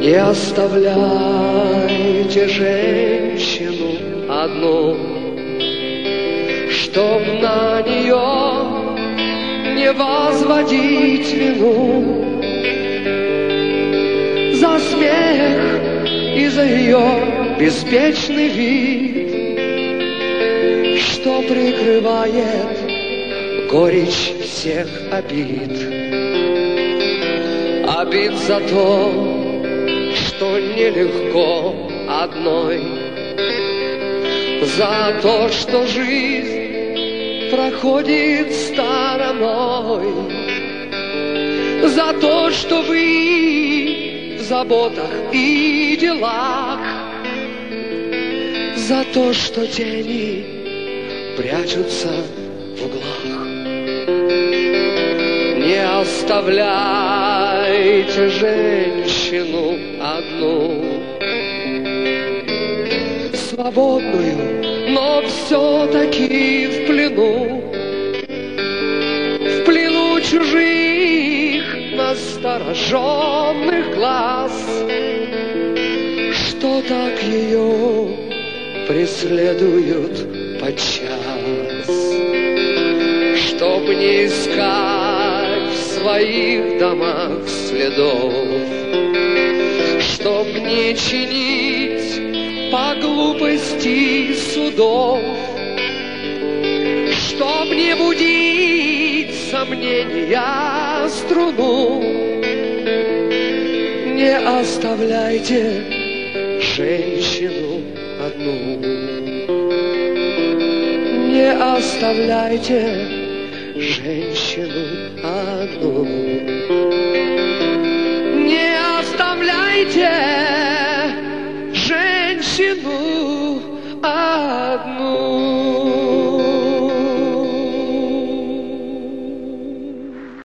Не оставляйте женщину одну, чтоб на нее не возводить вину. За смех и за ее беспечный вид, что прикрывает горечь всех обид. Обид за то, что нелегко одной, за то, что жизнь проходит стороной, за то, что вы в заботах и делах, за то, что тени прячутся в углах. Не оставляйте женщину одну, свободную, но все-таки в плену чужих настороженных глаз, что так ее преследуют подчас. Чтоб не искать в своих домах следов, чтоб не чинить по глупости судов, чтоб не будить сомнения струну. Не оставляйте женщину одну, не оставляйте женщину одну.